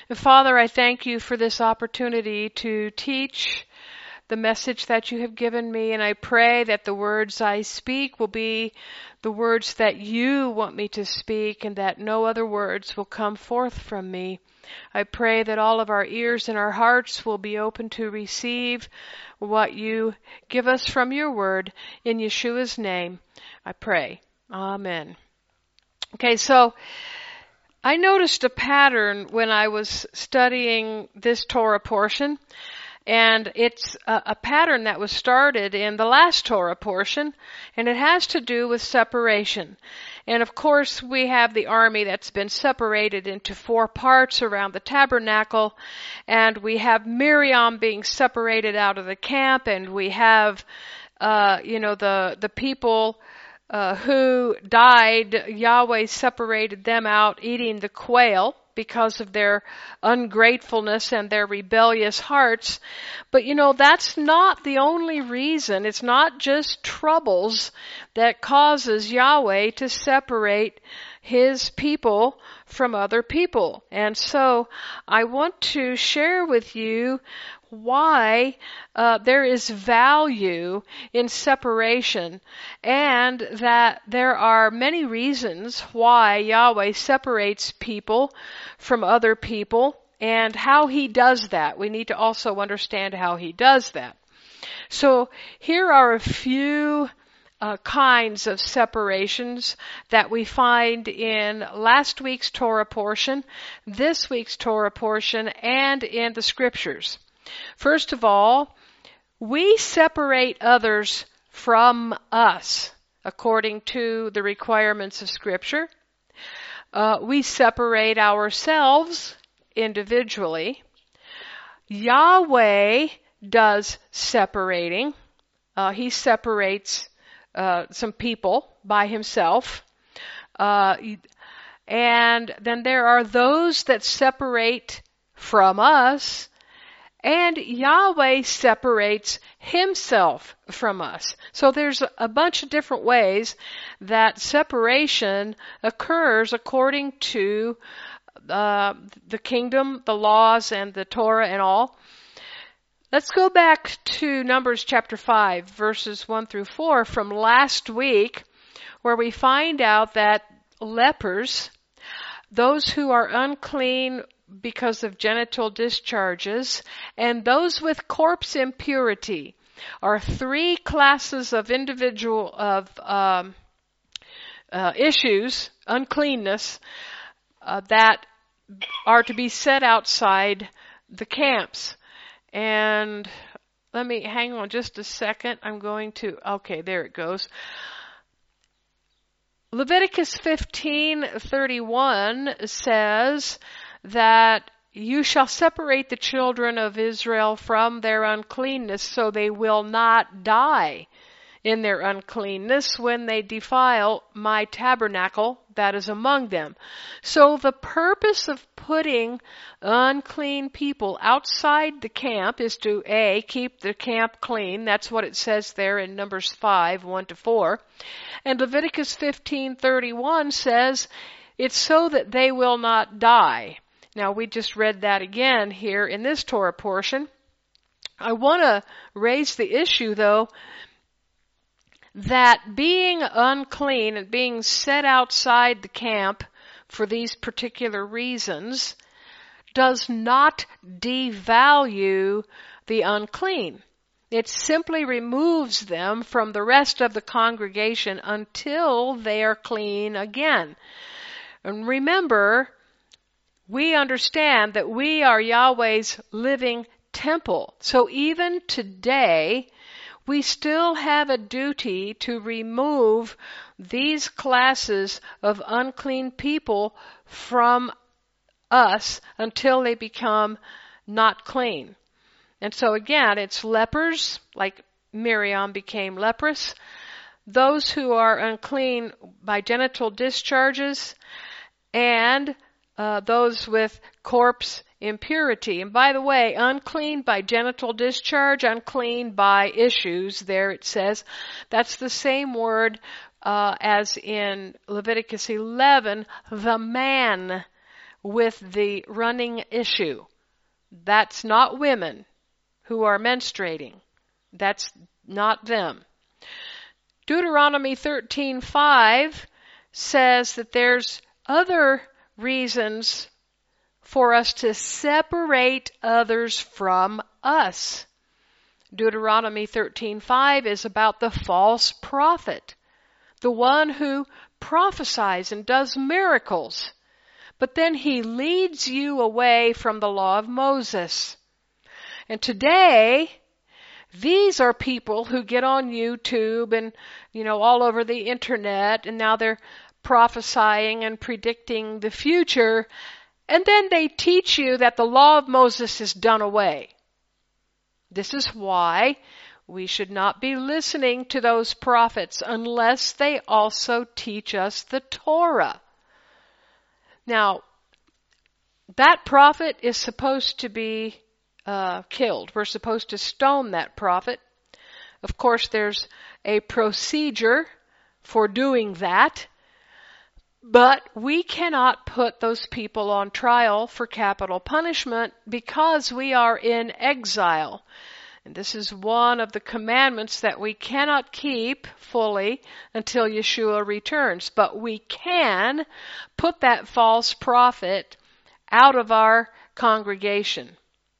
Father, I thank you for this opportunity to teach the message that you have given me, and I pray that the words I speak will be the words that you want me to speak, and that no other words will come forth from me. I pray that all of our ears and our hearts will be open to receive what you give us from your word. In Yeshua's name, I pray. Amen. Okay, so I noticed a pattern when I was studying this Torah portion, and it's a pattern that was started in the last Torah portion, and it has to do with separation. And of course, we have the army that's been separated into 4 parts around the tabernacle, and we have Miriam being separated out of the camp, and we have, the people who died. Yahweh separated them out eating the quail because of their ungratefulness and their rebellious hearts. But that's not the only reason. It's not just troubles that causes Yahweh to separate his people from other people. And so I want to share with you why there is value in separation, and that there are many reasons why Yahweh separates people from other people, and how he does that. We need to also understand how he does that. So here are a few kinds of separations that we find in last week's Torah portion, this week's Torah portion, and in the scriptures. First of all, we separate others from us according to the requirements of Scripture. We separate ourselves individually. Yahweh does separating. He separates some people by himself. And then there are those that separate from us. And Yahweh separates himself from us. So there's a bunch of different ways that separation occurs according to the kingdom, the laws, and the Torah and all. Let's go back to Numbers chapter 5, verses 1 through 4 from last week, where we find out that lepers, those who are unclean because of genital discharges, and those with corpse impurity are 3 classes of issues, uncleanness, that are to be set outside the camps. And let me hang on just a second. Okay, there it goes. Leviticus 15:31 says that you shall separate the children of Israel from their uncleanness, so they will not die in their uncleanness when they defile my tabernacle that is among them. So the purpose of putting unclean people outside the camp is to A, keep the camp clean. That's what it says there in Numbers 5, 1 to 4. And Leviticus 15:31 says it's so that they will not die. Now, we just read that again here in this Torah portion. I want to raise the issue, though, that being unclean and being set outside the camp for these particular reasons does not devalue the unclean. It simply removes them from the rest of the congregation until they are clean again. And remember, we understand that we are Yahweh's living temple. So even today, we still have a duty to remove these classes of unclean people from us until they become not clean. And so again, it's lepers, like Miriam became leprous, those who are unclean by genital discharges, and those with corpse impurity. And by the way, unclean by genital discharge, unclean by issues, there it says, that's the same word as in Leviticus 11, the man with the running issue. That's not women who are menstruating. That's not them. Deuteronomy 13:5 says that there's other reasons for us to separate others from us. Deuteronomy 13:5 is about the false prophet, the one who prophesies and does miracles, but then he leads you away from the law of Moses. And today, these are people who get on YouTube and, all over the internet, and now they're prophesying and predicting the future, and then they teach you that the law of Moses is done away. This is why we should not be listening to those prophets unless they also teach us the Torah. Now, that prophet is supposed to be killed. We're supposed to stone that prophet. Of course, there's a procedure for doing that, but we cannot put those people on trial for capital punishment because we are in exile. And this is one of the commandments that we cannot keep fully until Yeshua returns. But we can put that false prophet out of our congregation.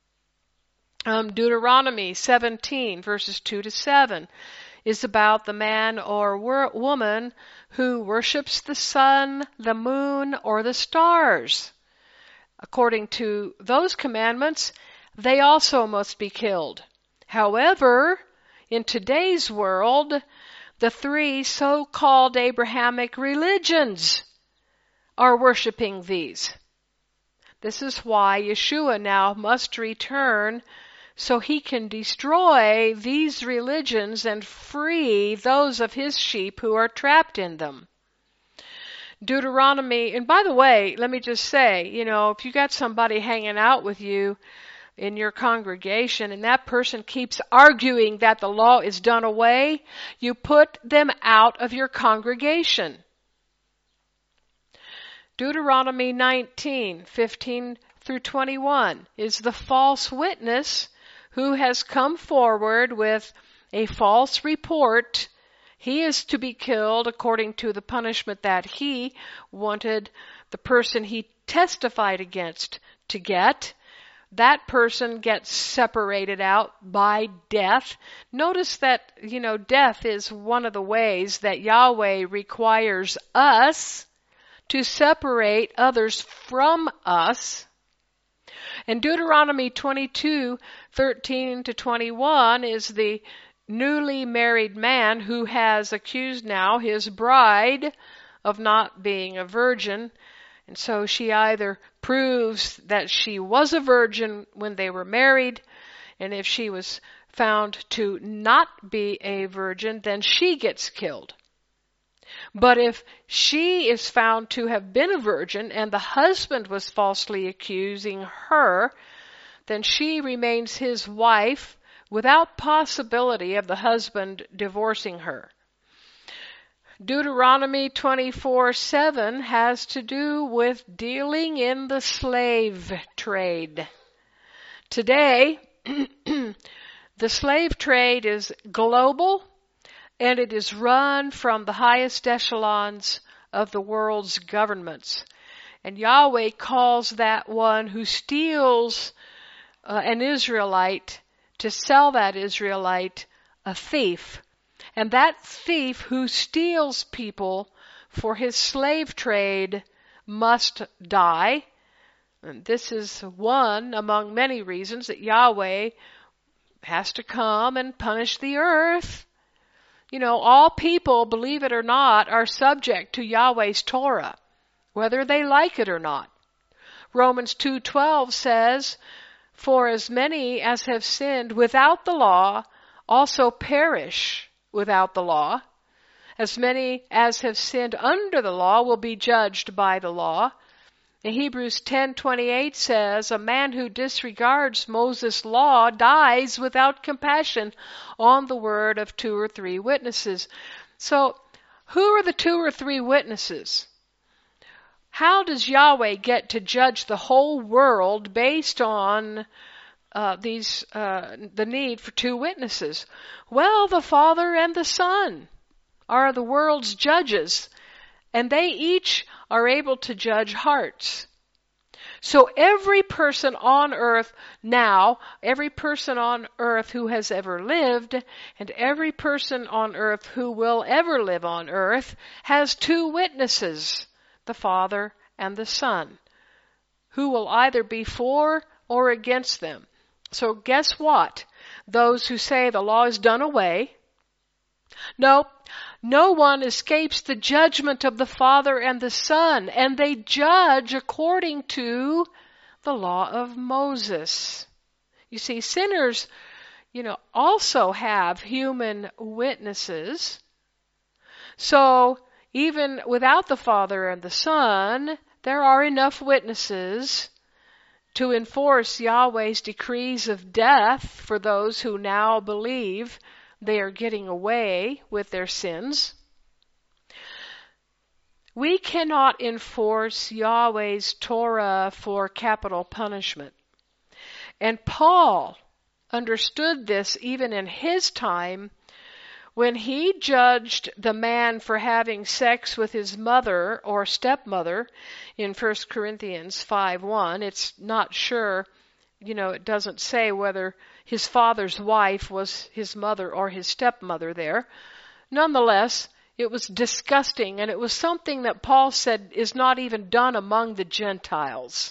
Deuteronomy 17, verses 2 to 7, is about the man or woman who worships the sun, the moon, or the stars. According to those commandments, they also must be killed. However, in today's world, the three so-called Abrahamic religions are worshiping these. This is why Yeshua now must return so he can destroy these religions and free those of his sheep who are trapped in them. Deuteronomy, and by the way, let me just say, if you got somebody hanging out with you in your congregation and that person keeps arguing that the law is done away, you put them out of your congregation. Deuteronomy 19:15 through 21 is the false witness who has come forward with a false report. He is to be killed according to the punishment that he wanted the person he testified against to get. That person gets separated out by death. Notice that, death is one of the ways that Yahweh requires us to separate others from us. And Deuteronomy 22:13 to 21 is the newly married man who has accused now his bride of not being a virgin. And so she either proves that she was a virgin when they were married, and if she was found to not be a virgin, then she gets killed. But if she is found to have been a virgin and the husband was falsely accusing her, then she remains his wife without possibility of the husband divorcing her. Deuteronomy 24:7 has to do with dealing in the slave trade. Today, the slave trade is global, and it is run from the highest echelons of the world's governments. And Yahweh calls that one who steals an Israelite to sell that Israelite a thief. And that thief who steals people for his slave trade must die. And this is one among many reasons that Yahweh has to come and punish the earth. All people, believe it or not, are subject to Yahweh's Torah, whether they like it or not. Romans 2:12 says, "For as many as have sinned without the law also perish without the law. As many as have sinned under the law will be judged by the law." And Hebrews 10:28 says, "A man who disregards Moses' law dies without compassion on the word of 2 or 3 witnesses." So, who are the 2 or 3 witnesses? How does Yahweh get to judge the whole world based on the need for two witnesses? Well, the Father and the Son are the world's judges, and they each are able to judge hearts. So every person on earth now, every person on earth who has ever lived, and every person on earth who will ever live on earth has two witnesses, the Father and the Son, who will either be for or against them. So guess what? Those who say the law is done away, no one escapes the judgment of the Father and the Son, and they judge according to the law of Moses. You see, sinners, also have human witnesses. So even without the Father and the Son, there are enough witnesses to enforce Yahweh's decrees of death for those who now believe they are getting away with their sins. We cannot enforce Yahweh's Torah for capital punishment. And Paul understood this even in his time when he judged the man for having sex with his mother or stepmother in 1 Corinthians 5:1. It's not sure, it doesn't say whether his father's wife was his mother or his stepmother there. Nonetheless, it was disgusting, and it was something that Paul said is not even done among the Gentiles.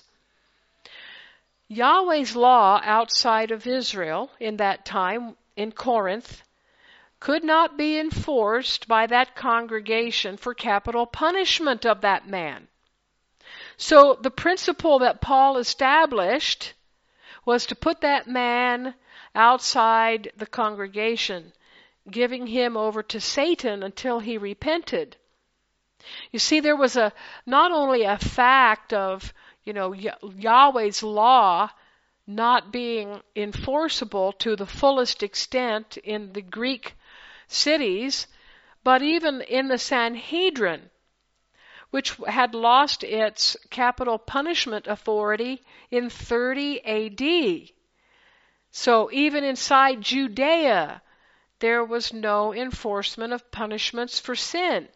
Yahweh's law outside of Israel in that time in Corinth could not be enforced by that congregation for capital punishment of that man. So the principle that Paul established was to put that man outside the congregation, giving him over to Satan until he repented. You see, there was not only a fact of, Yahweh's law not being enforceable to the fullest extent in the Greek cities, but even in the Sanhedrin, which had lost its capital punishment authority in 30 AD. So even inside Judea, there was no enforcement of punishments for sin.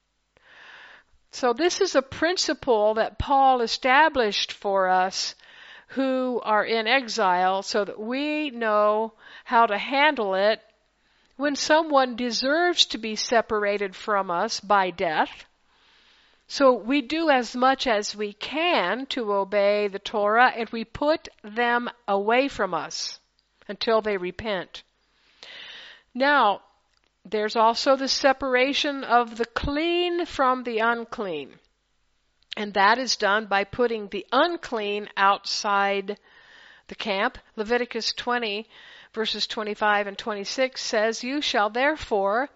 So this is a principle that Paul established for us who are in exile so that we know how to handle it when someone deserves to be separated from us by death. So we do as much as we can to obey the Torah, and we put them away from us until they repent. Now, there's also the separation of the clean from the unclean. And that is done by putting the unclean outside the camp. Leviticus 20, verses 25 and 26 says, "You shall therefore..."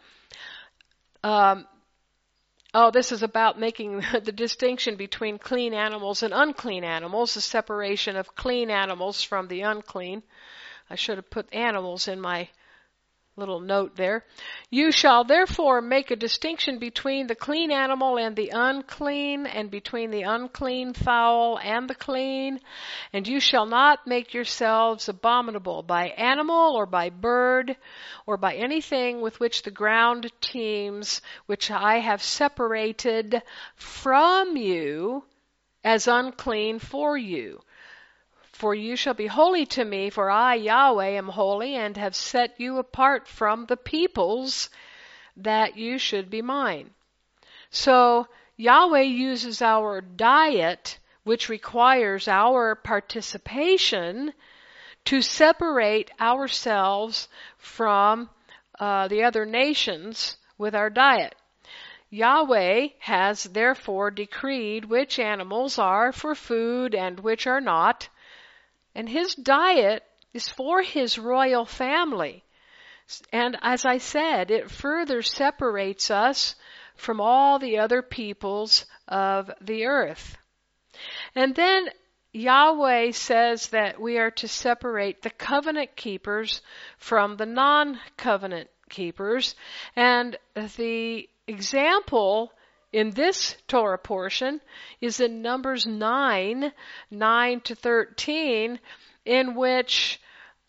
this is about making the distinction between clean animals and unclean animals, the separation of clean animals from the unclean. I should have put animals in my little note there. "You shall therefore make a distinction between the clean animal and the unclean, and between the unclean fowl and the clean. And you shall not make yourselves abominable by animal or by bird or by anything with which the ground teems, which I have separated from you as unclean for you. For you shall be holy to me, for I, Yahweh, am holy, and have set you apart from the peoples, that you should be mine." So Yahweh uses our diet, which requires our participation, to separate ourselves from the other nations with our diet. Yahweh has therefore decreed which animals are for food and which are not. And his diet is for his royal family. And as I said, it further separates us from all the other peoples of the earth. And then Yahweh says that we are to separate the covenant keepers from the non-covenant keepers. And the example in this Torah portion is in Numbers 9 to 13, in which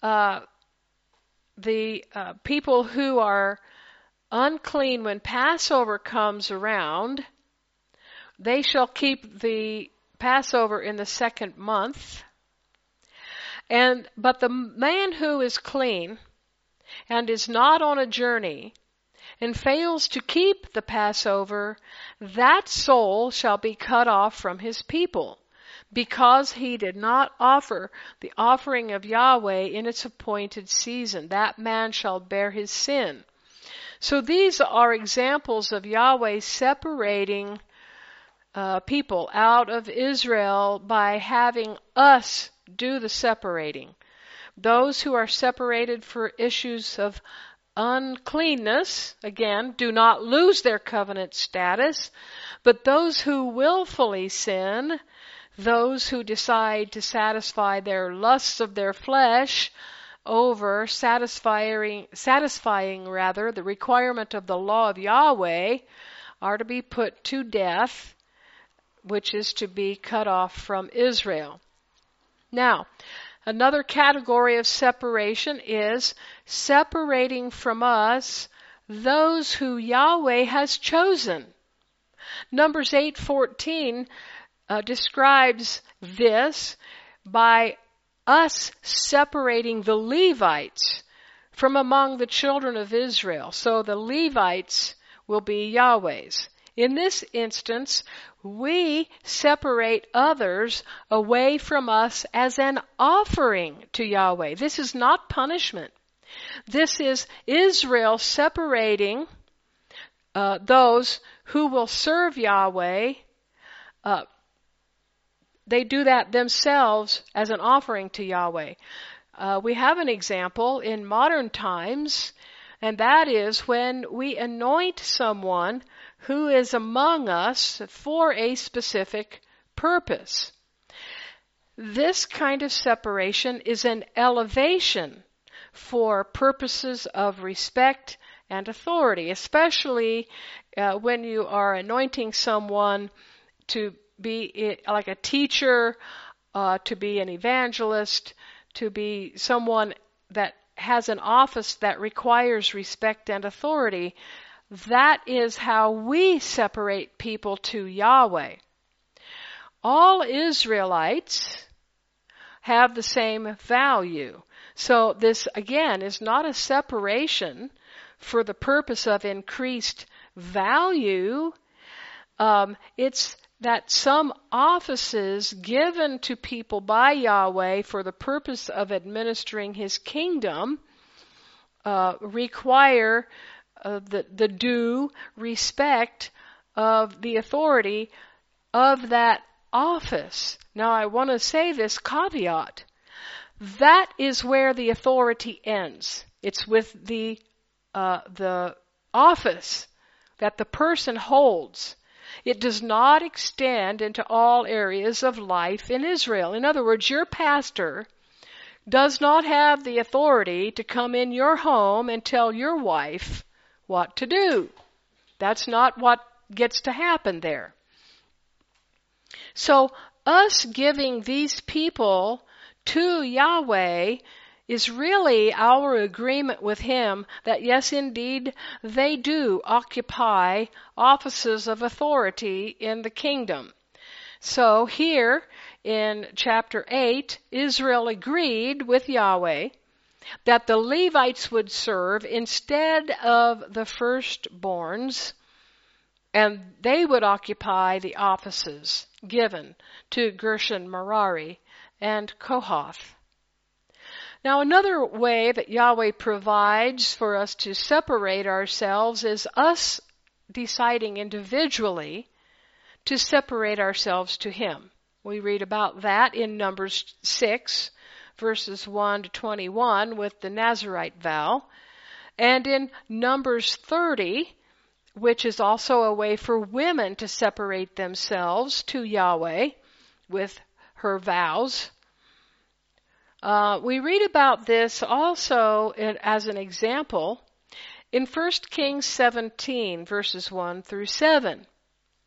the people who are unclean when Passover comes around, they shall keep the Passover in the second month. But the man who is clean and is not on a journey and fails to keep the Passover, that soul shall be cut off from his people, because he did not offer the offering of Yahweh in its appointed season. That man shall bear his sin. So these are examples of Yahweh separating people out of Israel by having us do the separating. Those who are separated for issues of uncleanness, again, do not lose their covenant status, but those who willfully sin, those who decide to satisfy their lusts of their flesh over satisfying the requirement of the law of Yahweh, are to be put to death, which is to be cut off from Israel. Now, another category of separation is separating from us those who Yahweh has chosen. Numbers 8:14 describes this by us separating the Levites from among the children of Israel. So the Levites will be Yahweh's. In this instance, we separate others away from us as an offering to Yahweh. This is not punishment. This is Israel separating those who will serve Yahweh. They do that themselves as an offering to Yahweh. We have an example in modern times, and that is when we anoint someone who is among us for a specific purpose. This kind of separation is an elevation for purposes of respect and authority, especially when you are anointing someone to be like a teacher, to be an evangelist, to be someone that has an office that requires respect and authority. That is how we separate people to Yahweh. All Israelites have the same value. So this, again, is not a separation for the purpose of increased value. It's that some offices given to people by Yahweh for the purpose of administering His kingdom require the due respect of the authority of that office. Now I want to say this caveat. That is where the authority ends. It's with the office that the person holds. It does not extend into all areas of life in Israel. In other words, your pastor does not have the authority to come in your home and tell your wife what to do. That's not what gets to happen there. So us giving these people to Yahweh is really our agreement with Him that yes, indeed, they do occupy offices of authority in the kingdom. So here in chapter 8, Israel agreed with Yahweh that the Levites would serve instead of the firstborns, and they would occupy the offices given to Gershon, Merari, and Kohath. Now another way that Yahweh provides for us to separate ourselves is us deciding individually to separate ourselves to Him. We read about that in Numbers 6, verses 1 to 21 with the Nazirite vow, and in Numbers 30, which is also a way for women to separate themselves to Yahweh with her vows. We read about this also as an example in 1 Kings 17, verses 1 through 7.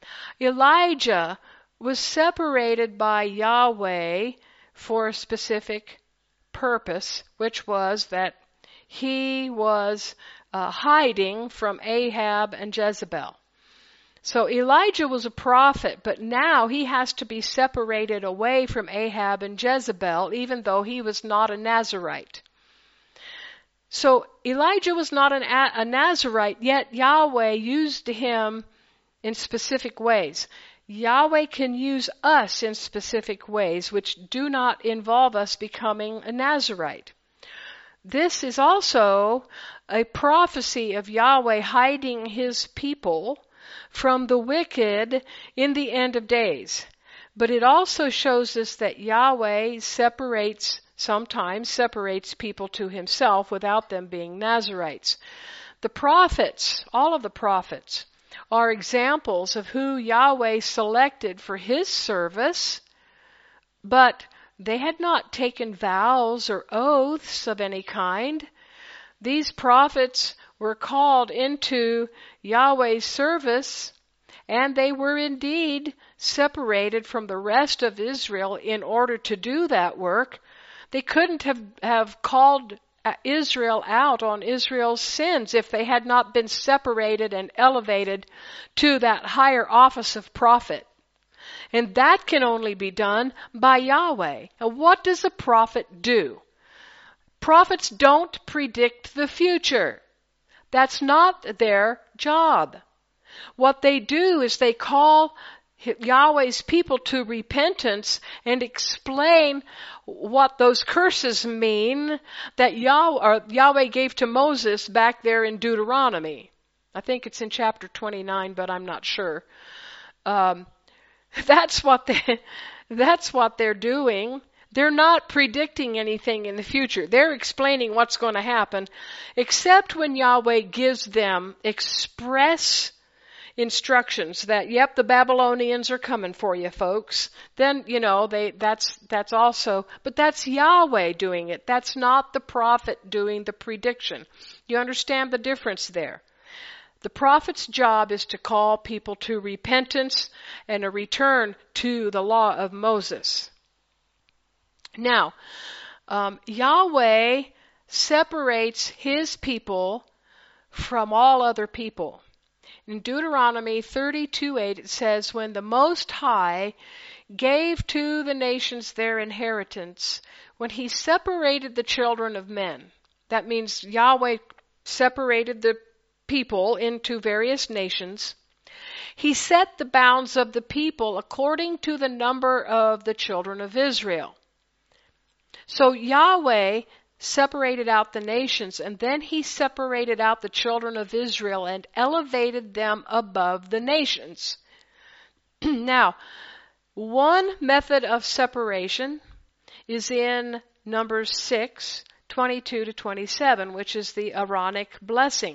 Elijah was separated by Yahweh for a specific purpose, which was that he was hiding from Ahab and Jezebel. So Elijah was a prophet, but now he has to be separated away from Ahab and Jezebel, even though he was not a Nazirite. So Elijah was not a Nazirite, yet Yahweh used him in specific ways. Yahweh can use us in specific ways, which do not involve us becoming a Nazirite. This is also a prophecy of Yahweh hiding his people from the wicked in the end of days. But it also shows us that Yahweh sometimes separates people to himself without them being Nazirites. The prophets, all of the prophets, are examples of who Yahweh selected for his service, but they had not taken vows or oaths of any kind. These prophets were called into Yahweh's service, and they were indeed separated from the rest of Israel in order to do that work. They couldn't have called Israel out on Israel's sins if they had not been separated and elevated to that higher office of prophet. And that can only be done by Yahweh. And what does a prophet do? Prophets don't predict the future. That's not their job. What they do is they call Yahweh's people to repentance and explain what those curses mean that Yahweh gave to Moses back there in Deuteronomy. I think it's in chapter 29, but I'm not sure. That's what they're doing. They're not predicting anything in the future. They're explaining what's going to happen, except when Yahweh gives them express instructions that, yep, the Babylonians are coming for you, folks. Then, that's also, but that's Yahweh doing it. That's not the prophet doing the prediction. You understand the difference there? The prophet's job is to call people to repentance and a return to the law of Moses. Now, Yahweh separates his people from all other people. In Deuteronomy 32:8 it says, when the Most High gave to the nations their inheritance, when he separated the children of men, that means Yahweh separated the people into various nations, he set the bounds of the people according to the number of the children of Israel. So Yahweh separated out the nations, and then he separated out the children of Israel and elevated them above the nations. Now, one method of separation is in Numbers 6:22-27, which is the Aaronic blessing.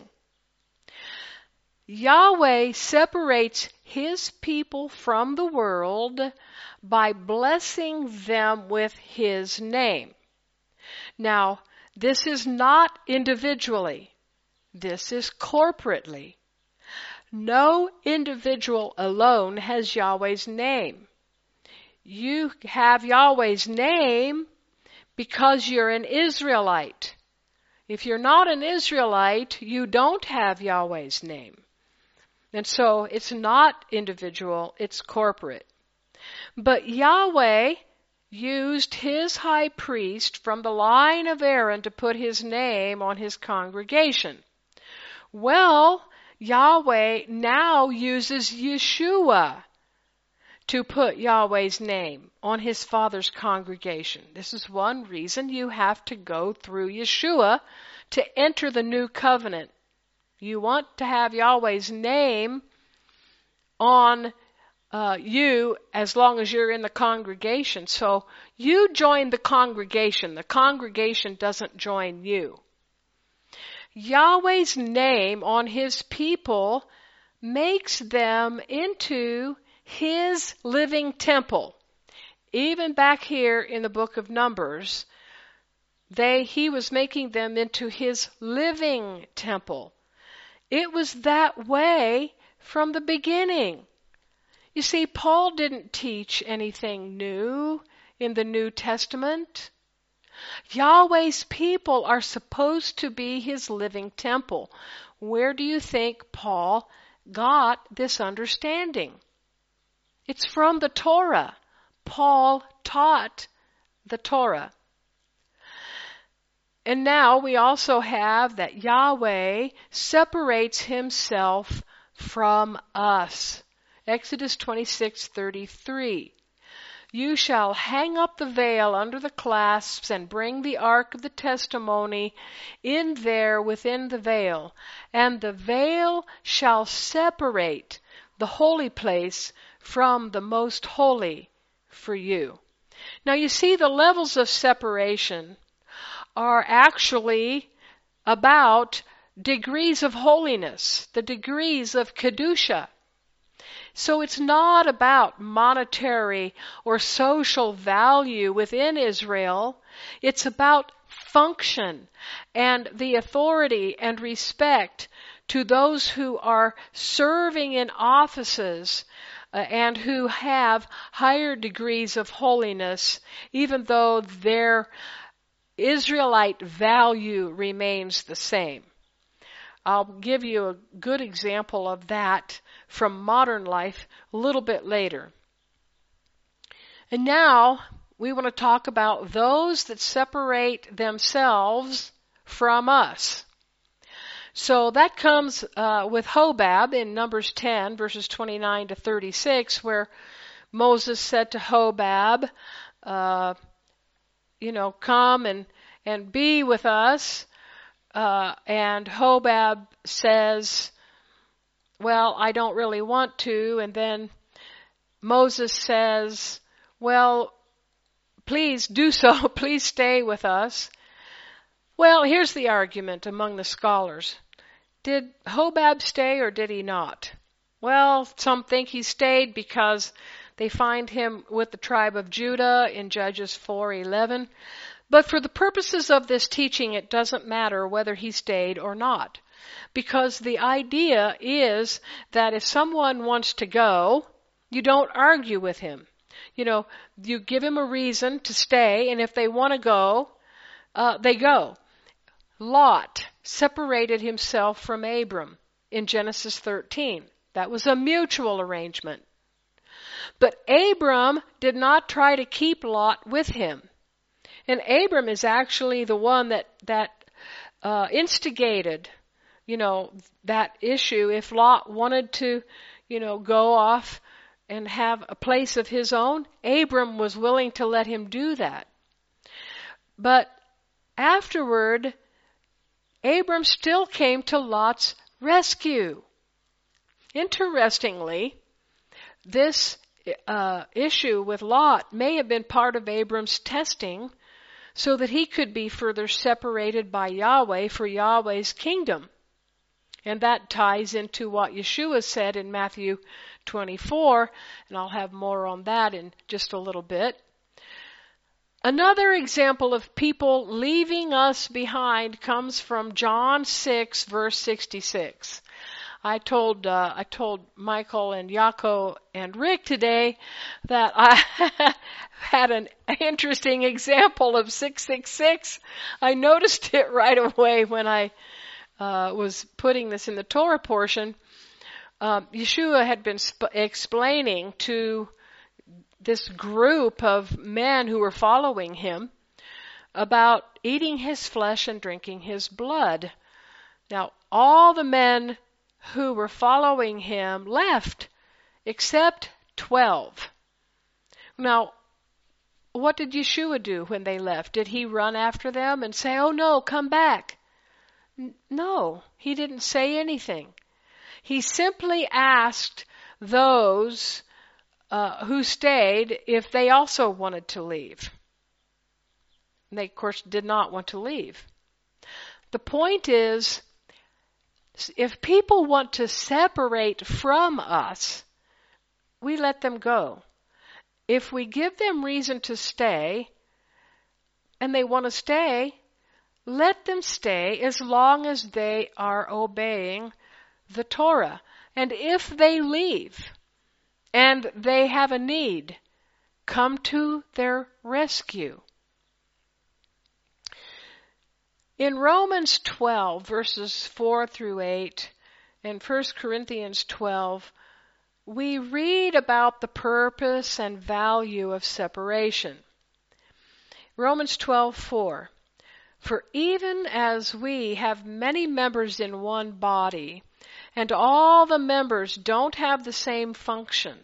Yahweh separates his people from the world by blessing them with his name. Now, this is not individually. This is corporately. No individual alone has Yahweh's name. You have Yahweh's name because you're an Israelite. If you're not an Israelite, you don't have Yahweh's name. And so it's not individual, it's corporate. But Yahweh used his high priest from the line of Aaron to put his name on his congregation. Well, Yahweh now uses Yeshua to put Yahweh's name on his Father's congregation. This is one reason you have to go through Yeshua to enter the new covenant. You want to have Yahweh's name on you as long as you're in the congregation. So you join the congregation. The congregation doesn't join you. Yahweh's name on his people makes them into his living temple. Even back here in the book of Numbers, he was making them into his living temple. It was that way from the beginning. You see, Paul didn't teach anything new in the New Testament. Yahweh's people are supposed to be his living temple. Where do you think Paul got this understanding? It's from the Torah. Paul taught the Torah. And now we also have that Yahweh separates himself from us. Exodus 26:33. You shall hang up the veil under the clasps and bring the ark of the testimony in there within the veil. And the veil shall separate the holy place from the most holy for you. Now you see, the levels of separation are actually about degrees of holiness, the degrees of Kedusha. So it's not about monetary or social value within Israel. It's about function and the authority and respect to those who are serving in offices and who have higher degrees of holiness, even though their Israelite value remains the same. I'll give you a good example of that from modern life a little bit later. And now we want to talk about those that separate themselves from us. So that comes with Hobab in Numbers 10, verses 29 to 36, where Moses said to Hobab, come and be with us. And Hobab says, well, I don't really want to. And then Moses says, well, please do so. Please stay with us. Well, here's the argument among the scholars. Did Hobab stay or did he not? Well, some think he stayed because they find him with the tribe of Judah in Judges 4:11. But for the purposes of this teaching, it doesn't matter whether he stayed or not. Because the idea is that if someone wants to go, you don't argue with him. You give him a reason to stay, and if they want to go, they go. Lot separated himself from Abram in Genesis 13. That was a mutual arrangement. But Abram did not try to keep Lot with him. And Abram is actually the one that instigated, that issue. If Lot wanted to, go off and have a place of his own, Abram was willing to let him do that. But afterward, Abram still came to Lot's rescue. Interestingly, this issue with Lot may have been part of Abram's testing so that he could be further separated by Yahweh for Yahweh's kingdom. And that ties into what Yeshua said in Matthew 24, and I'll have more on that in just a little bit. Another example of people leaving us behind comes from John 6, verse 66. I told Michael and Yaakov and Rick today that I had an interesting example of 666. I noticed it right away when I was putting this in the Torah portion. Yeshua had been explaining to this group of men who were following him about eating his flesh and drinking his blood. Now, all the men who were following him left, except 12. Now, what did Yeshua do when they left? Did he run after them and say, oh no, come back? No, he didn't say anything. He simply asked those who stayed if they also wanted to leave. And they, of course, did not want to leave. The point is, if people want to separate from us, we let them go. If we give them reason to stay, and they want to stay, let them stay as long as they are obeying the Torah. And if they leave, and they have a need, come to their rescue. In Romans 12, verses 4 through 8, and 1 Corinthians 12, we read about the purpose and value of separation. Romans 12:4. For even as we have many members in one body, and all the members don't have the same function,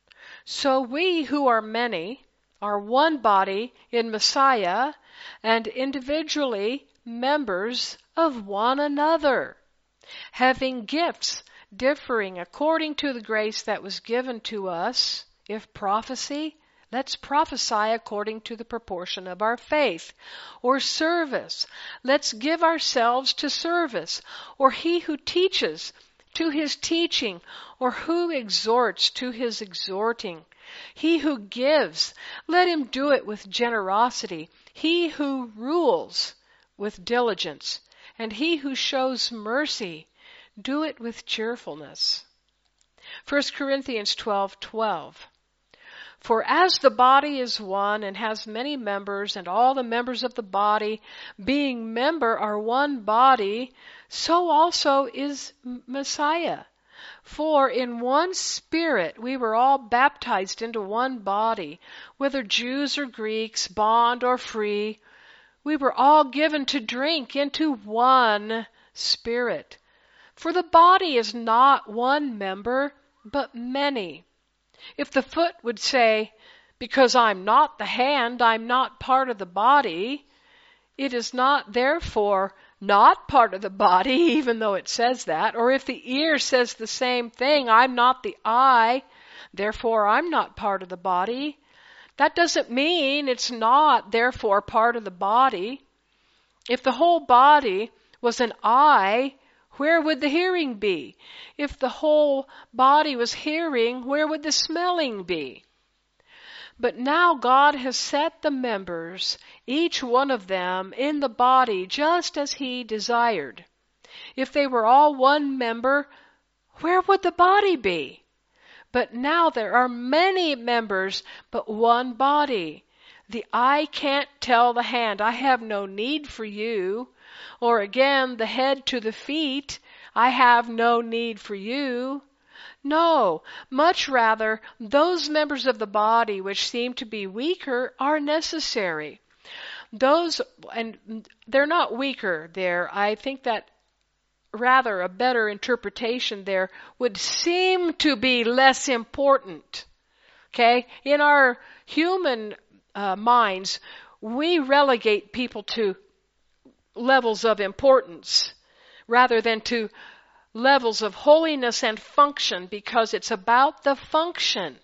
so we who are many are one body in Messiah and individually members of one another, having gifts differing according to the grace that was given to us. If prophecy, let's prophesy according to the proportion of our faith. Or service, let's give ourselves to service. Or he who teaches, to his teaching. Or who exhorts, to his exhorting. He who gives, let him do it with generosity. He who rules, with diligence. And he who shows mercy, do it with cheerfulness. 1 Corinthians 12:12. For as the body is one and has many members, and all the members of the body, being member, are one body, so also is Messiah. For in one Spirit we were all baptized into one body, whether Jews or Greeks, bond or free. We were all given to drink into one Spirit. For the body is not one member, but many. If the foot would say, because I'm not the hand, I'm not part of the body, it is not therefore not part of the body, even though it says that. Or if the ear says the same thing, I'm not the eye, therefore I'm not part of the body. That doesn't mean it's not therefore part of the body. If the whole body was an eye, where would the hearing be? If the whole body was hearing, where would the smelling be? But now God has set the members, each one of them, in the body just as He desired. If they were all one member, where would the body be? But now there are many members, but one body. The eye can't tell the hand, I have no need for you. Or again, the head to the feet, I have no need for you. No, much rather, those members of the body which seem to be weaker are necessary. Those, and they're not weaker there. I think that rather a better interpretation there would seem to be less important. Okay? In our human minds, we relegate people to levels of importance rather than to levels of holiness and function, because it's about the function.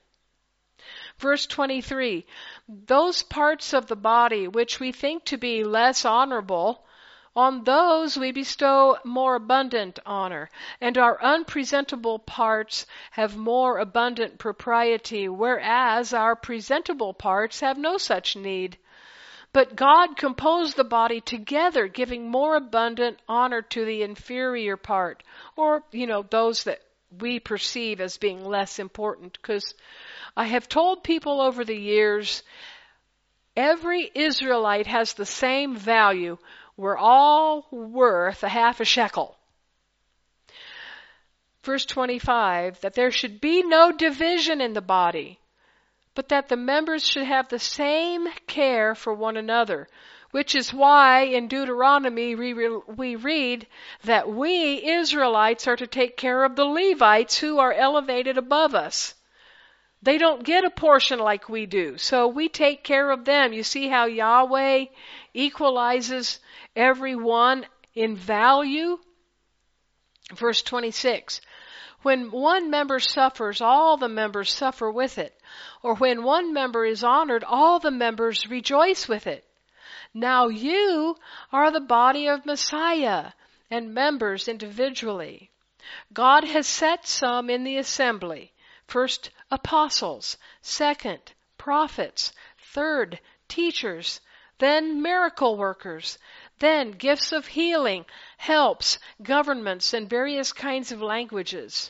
Verse 23, those parts of the body which we think to be less honorable, on those we bestow more abundant honor, and our unpresentable parts have more abundant propriety, whereas our presentable parts have no such need. But God composed the body together, giving more abundant honor to the inferior part, or, those that we perceive as being less important. Because I have told people over the years, every Israelite has the same value. We're all worth a half a shekel. Verse 25, that there should be no division in the body, but that the members should have the same care for one another, which is why in Deuteronomy we read that we Israelites are to take care of the Levites who are elevated above us. They don't get a portion like we do, so we take care of them. You see how Yahweh equalizes everyone in value? Verse 26, when one member suffers, all the members suffer with it. Or when one member is honored, all the members rejoice with it. Now you are the body of Messiah, and members individually. God has set some in the assembly. First, apostles. Second, prophets. Third, teachers. Then, miracle workers. Then, gifts of healing, helps, governments, and various kinds of languages.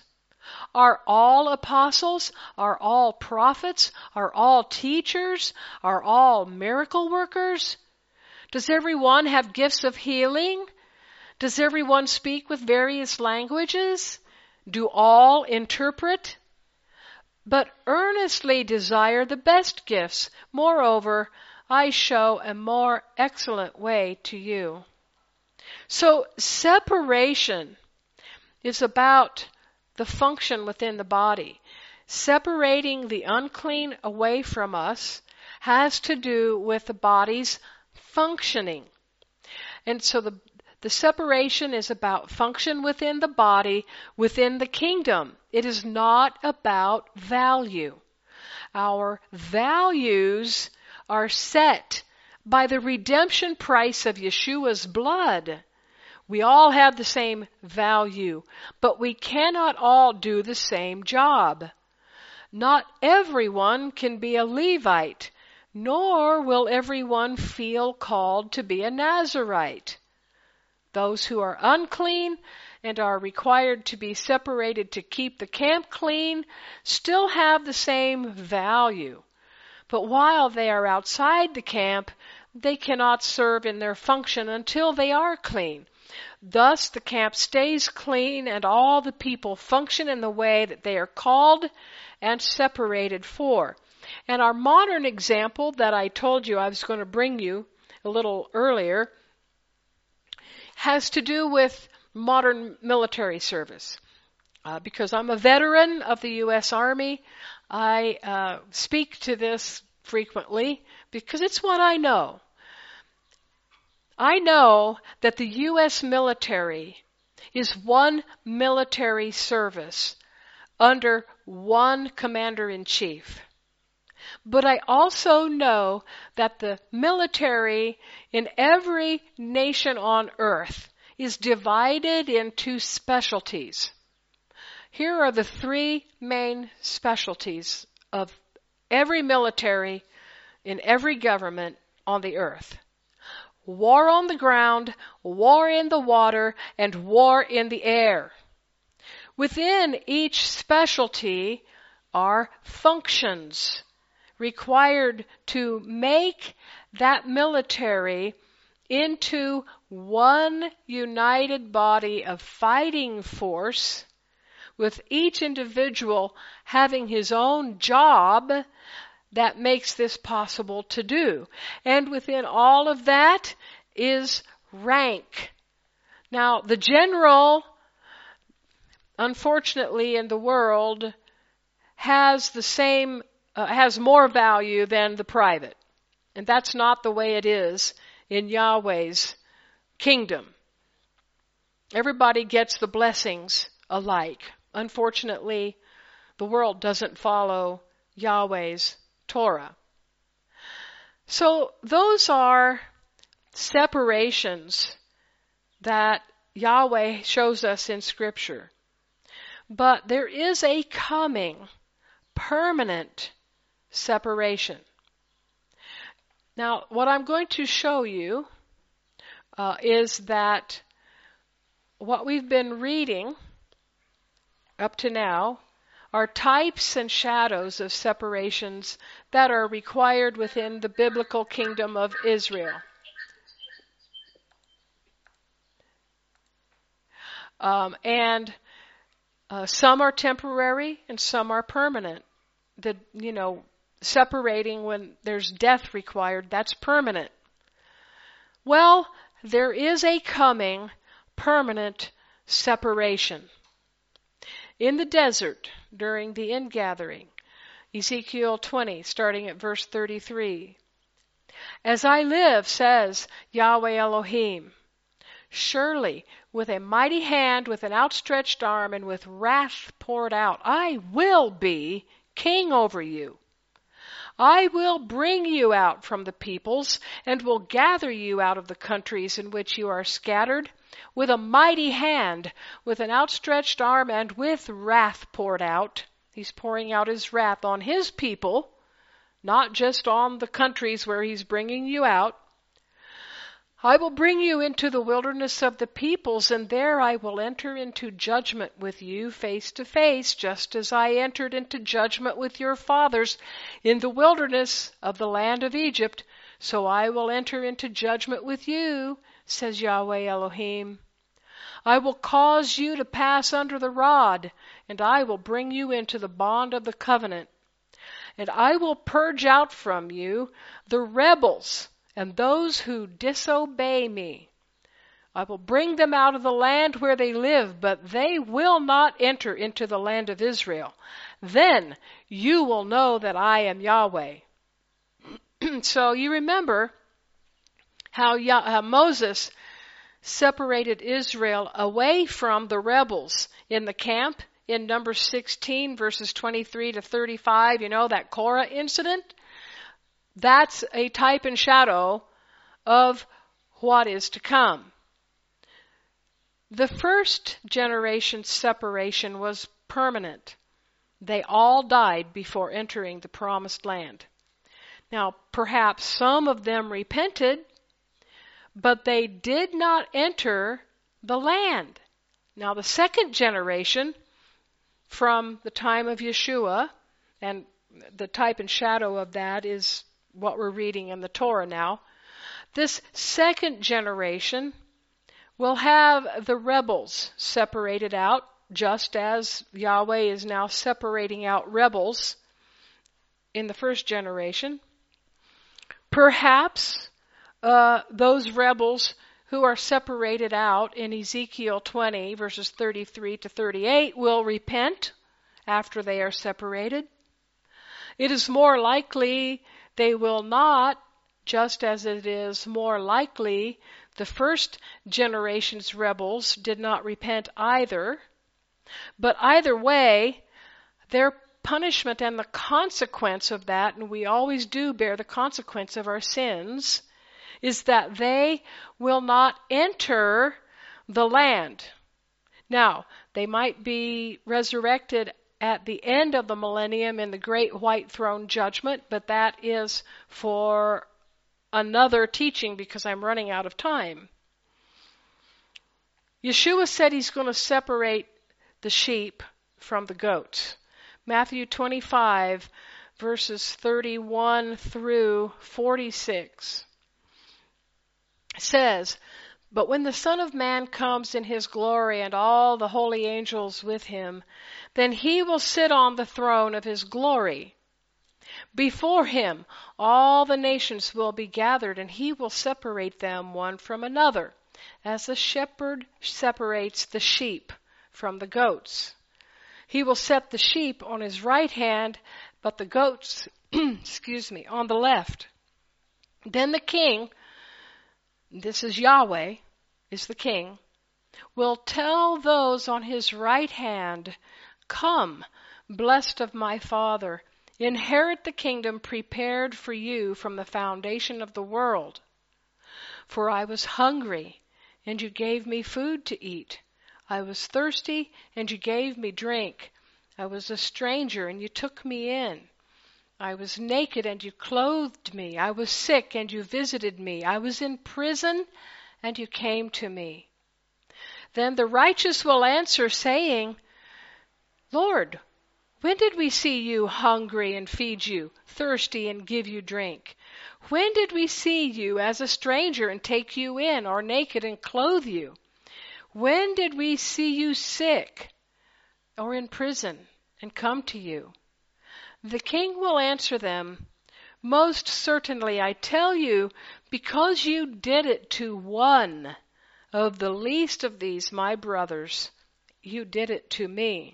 Are all apostles? Are all prophets? Are all teachers? Are all miracle workers? Does everyone have gifts of healing? Does everyone speak with various languages? Do all interpret? But earnestly desire the best gifts. Moreover, I show a more excellent way to you. So separation is about the function within the body. Separating the unclean away from us has to do with the body's functioning. And so the separation is about function within the body, within the kingdom. It is not about value. Our values are set by the redemption price of Yeshua's blood. We all have the same value, but we cannot all do the same job. Not everyone can be a Levite, nor will everyone feel called to be a Nazirite. Those who are unclean and are required to be separated to keep the camp clean still have the same value. But while they are outside the camp, they cannot serve in their function until they are clean. Thus the camp stays clean and all the people function in the way that they are called and separated for. And our modern example that I told you I was going to bring you a little earlier has to do with modern military service. Because I'm a veteran of the U.S. Army, I speak to this frequently because it's what I know. I know that the U.S. military is one military service under one commander-in-chief. But I also know that the military in every nation on earth is divided into specialties. Here are the three main specialties of every military in every government on the earth. War on the ground, war in the water, and war in the air. Within each specialty are functions required to make that military into one united body of fighting force, with each individual having his own job that makes this possible to do. And within all of that is rank. Now, the general, unfortunately, in the world has the same, has more value than the private. And that's not the way it is in Yahweh's kingdom. Everybody gets the blessings alike. Unfortunately, the world doesn't follow Yahweh's Torah. So those are separations that Yahweh shows us in Scripture. But there is a coming permanent separation. Now, what I'm going to show you is that what we've been reading up to now are types and shadows of separations that are required within the biblical kingdom of Israel. Some are temporary and some are permanent. Separating when there's death required, that's permanent. Well, there is a coming permanent separation. In the desert, during the ingathering, Ezekiel 20, starting at verse 33. As I live, says Yahweh Elohim, surely with a mighty hand, with an outstretched arm, and with wrath poured out, I will be king over you. I will bring you out from the peoples, and will gather you out of the countries in which you are scattered, with a mighty hand, with an outstretched arm, and with wrath poured out. He's pouring out his wrath on his people, not just on the countries where he's bringing you out. I will bring you into the wilderness of the peoples, and there I will enter into judgment with you face to face, just as I entered into judgment with your fathers in the wilderness of the land of Egypt. So I will enter into judgment with you, says Yahweh Elohim. I will cause you to pass under the rod, and I will bring you into the bond of the covenant. And I will purge out from you the rebels and those who disobey me. I will bring them out of the land where they live, but they will not enter into the land of Israel. Then you will know that I am Yahweh. So you remember how Moses separated Israel away from the rebels in the camp in Numbers 16, verses 23 to 35. You know, that Korah incident? That's a type and shadow of what is to come. The first generation's separation was permanent. They all died before entering the promised land. Now, perhaps some of them repented, but they did not enter the land. Now, the second generation, from the time of Yeshua, and the type and shadow of that is what we're reading in the Torah now. This second generation will have the rebels separated out, just as Yahweh is now separating out rebels in the first generation. Perhaps those rebels who are separated out in Ezekiel 20, verses 33 to 38, will repent after they are separated. It is more likely they will not, just as it is more likely the first generation's rebels did not repent either. But either way, their punishment and the consequence of that, and we always do bear the consequence of our sins, is that they will not enter the land. Now, they might be resurrected at the end of the millennium in the great white throne judgment, but that is for another teaching because I'm running out of time. Yeshua said he's going to separate the sheep from the goats. Matthew 25, verses 31 through 46 says, "But when the Son of Man comes in his glory and all the holy angels with him, then he will sit on the throne of his glory. Before him all the nations will be gathered, and he will separate them one from another, as the shepherd separates the sheep from the goats. He will set the sheep on his right hand, but the goats, on the left. Then the king," this is Yahweh, is the king, "will tell those on his right hand, 'Come, blessed of my Father, inherit the kingdom prepared for you from the foundation of the world. For I was hungry, and you gave me food to eat. I was thirsty, and you gave me drink. I was a stranger, and you took me in. I was naked, and you clothed me. I was sick, and you visited me. I was in prison, and you came to me.' Then the righteous will answer, saying, 'Lord, when did we see you hungry and feed you, thirsty and give you drink? When did we see you as a stranger and take you in, or naked and clothe you? When did we see you sick or in prison and come to you?' The king will answer them, 'Most certainly I tell you, because you did it to one of the least of these my brothers, you did it to me.'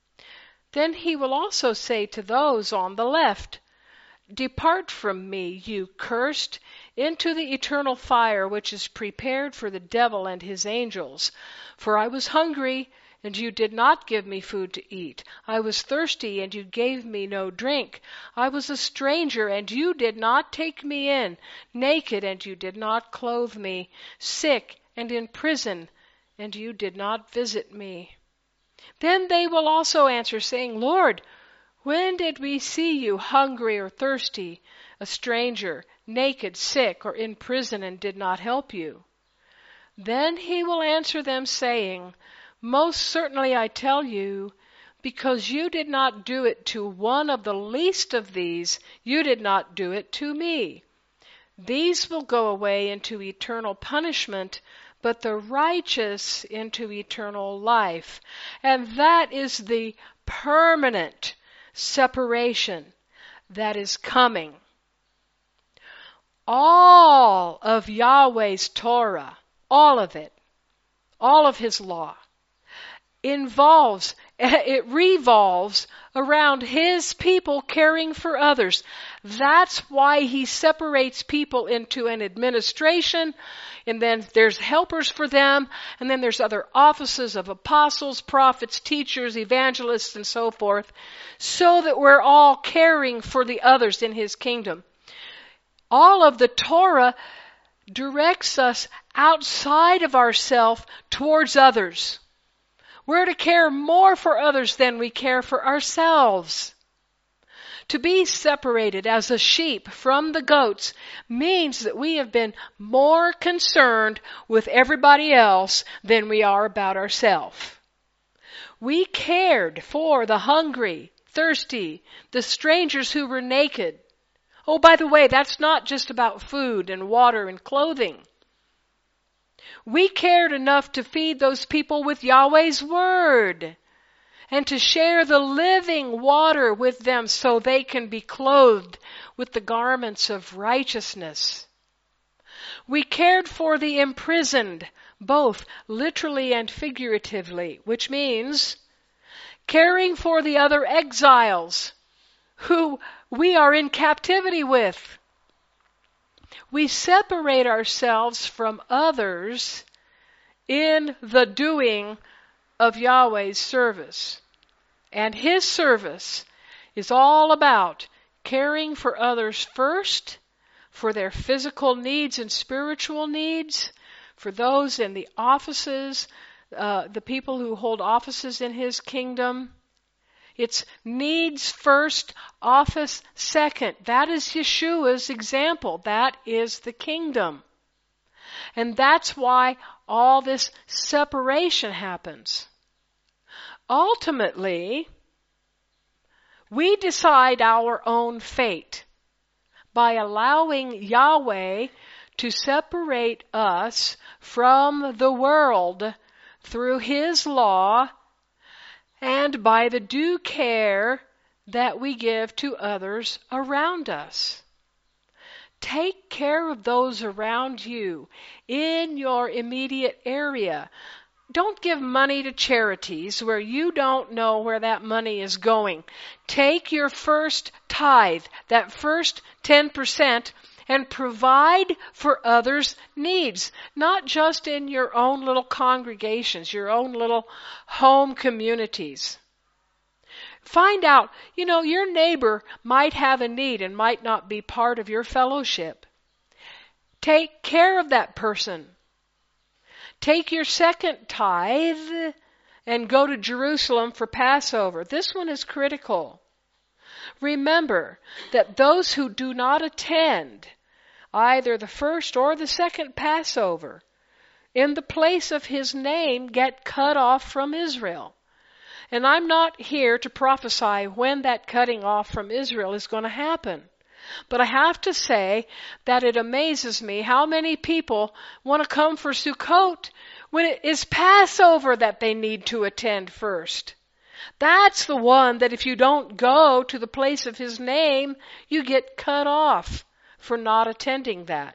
Then he will also say to those on the left, 'Depart from me, you cursed, into the eternal fire which is prepared for the devil and his angels. For I was hungry, and you did not give me food to eat. I was thirsty, and you gave me no drink. I was a stranger, and you did not take me in, naked, and you did not clothe me, sick and in prison, and you did not visit me.' Then they will also answer, saying, 'Lord, when did we see you hungry or thirsty, a stranger, naked, sick, or in prison and did not help you? Then he will answer them, saying, Most certainly I tell you, because you did not do it to one of the least of these, you did not do it to me. These will go away into eternal punishment, but the righteous into eternal life. And that is the permanent separation that is coming. All of Yahweh's Torah, all of it, all of His law, it revolves around His people caring for others. That's why He separates people into an administration, and then there's helpers for them, and then there's other offices of apostles, prophets, teachers, evangelists, and so forth, so that we're all caring for the others in His kingdom. All of the Torah directs us outside of ourselves towards others. We're to care more for others than we care for ourselves. To be separated as a sheep from the goats means that we have been more concerned with everybody else than we are about ourselves. We cared for the hungry, thirsty, the strangers who were naked. Oh, by the way, that's not just about food and water and clothing. We cared enough to feed those people with Yahweh's Word and to share the living water with them so they can be clothed with the garments of righteousness. We cared for the imprisoned, both literally and figuratively, which means caring for the other exiles who we are in captivity with. We separate ourselves from others in the doing of Yahweh's service. And His service is all about caring for others first, for their physical needs and spiritual needs, for those in the offices, the people who hold offices in His kingdom. It's needs first, office second. That is Yeshua's example. That is the kingdom. And that's why all this separation happens. Ultimately, we decide our own fate by allowing Yahweh to separate us from the world through His law and by the due care that we give to others around us. Take care of those around you in your immediate area. Don't give money to charities where you don't know where that money is going. Take your first tithe, that first 10%, and provide for others' needs, not just in your own little congregations, your own little home communities. Find out, your neighbor might have a need and might not be part of your fellowship. Take care of that person. Take your second tithe and go to Jerusalem for Passover. This one is critical. Remember that those who do not attend either the first or the second Passover in the place of His name get cut off from Israel. And I'm not here to prophesy when that cutting off from Israel is going to happen. But I have to say that it amazes me how many people want to come for Sukkot when it is Passover that they need to attend first. That's the one that if you don't go to the place of His name, you get cut off for not attending that.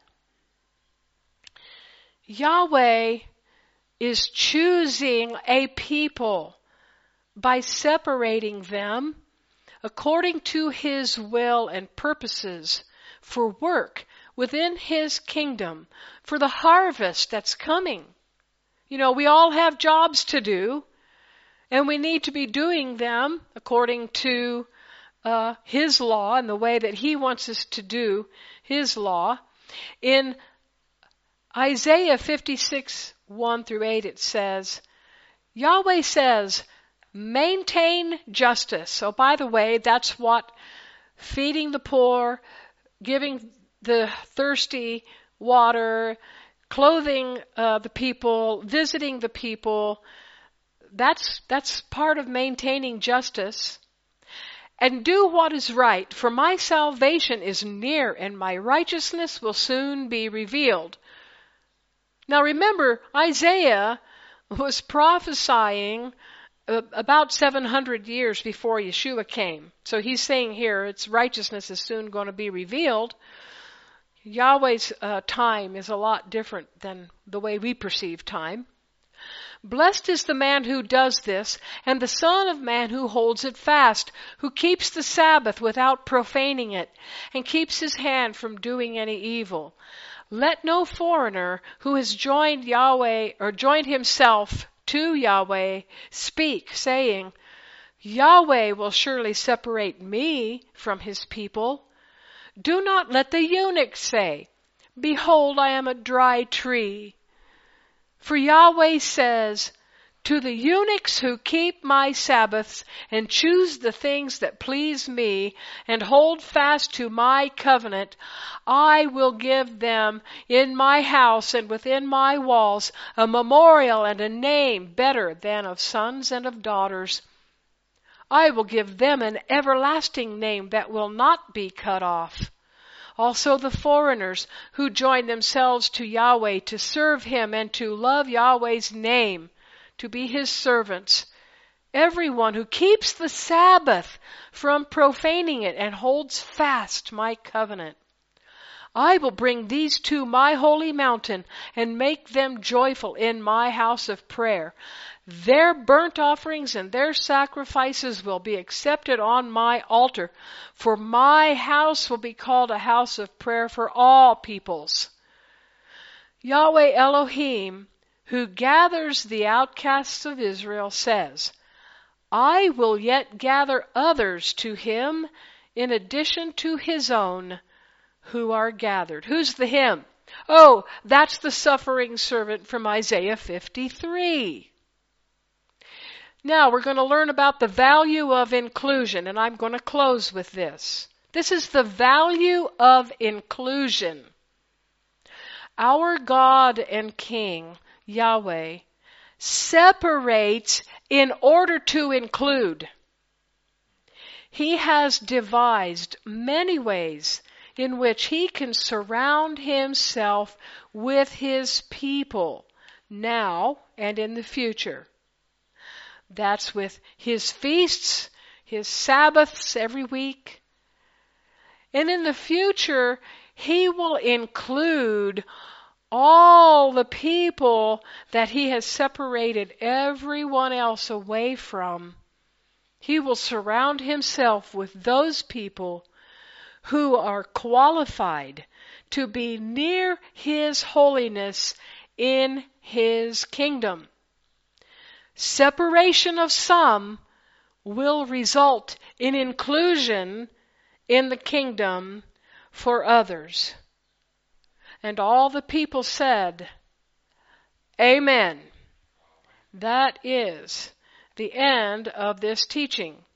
Yahweh is choosing a people by separating them according to His will and purposes for work within His kingdom, for the harvest that's coming. We all have jobs to do, and we need to be doing them according to His law and the way that He wants us to do His law. In Isaiah 56, 1 through 8, it says, Yahweh says, maintain justice. So by the way, that's what feeding the poor, giving the thirsty water, clothing the people, visiting the people. That's part of maintaining justice. And do what is right, for my salvation is near, and my righteousness will soon be revealed. Now remember, Isaiah was prophesying about 700 years before Yeshua came. So he's saying here, its righteousness is soon going to be revealed. Yahweh's time is a lot different than the way we perceive time. Blessed is the man who does this, and the Son of Man who holds it fast, who keeps the Sabbath without profaning it, and keeps his hand from doing any evil. Let no foreigner who has joined Yahweh or joined himself to Yahweh speak, saying, Yahweh will surely separate me from his people. Do not let the eunuch say, Behold, I am a dry tree. For Yahweh says, To the eunuchs who keep my Sabbaths and choose the things that please me and hold fast to my covenant, I will give them in my house and within my walls a memorial and a name better than of sons and of daughters. I will give them an everlasting name that will not be cut off. Also the foreigners who join themselves to Yahweh to serve him and to love Yahweh's name, to be his servants. Everyone who keeps the Sabbath from profaning it and holds fast my covenant. I will bring these to my holy mountain and make them joyful in my house of prayer. Their burnt offerings and their sacrifices will be accepted on my altar, for my house will be called a house of prayer for all peoples. Yahweh Elohim, who gathers the outcasts of Israel, says, I will yet gather others to him in addition to his own who are gathered. Who's the him? Oh, that's the suffering servant from Isaiah 53. Now we're going to learn about the value of inclusion, and I'm going to close with this. This is the value of inclusion. Our God and King, Yahweh, separates in order to include. He has devised many ways in which he can surround himself with his people now and in the future. That's with his feasts, his Sabbaths every week. And in the future, he will include all the people that he has separated everyone else away from. He will surround himself with those people who are qualified to be near his holiness in his kingdom. Separation of some will result in inclusion in the kingdom for others. And all the people said, Amen. That is the end of this teaching.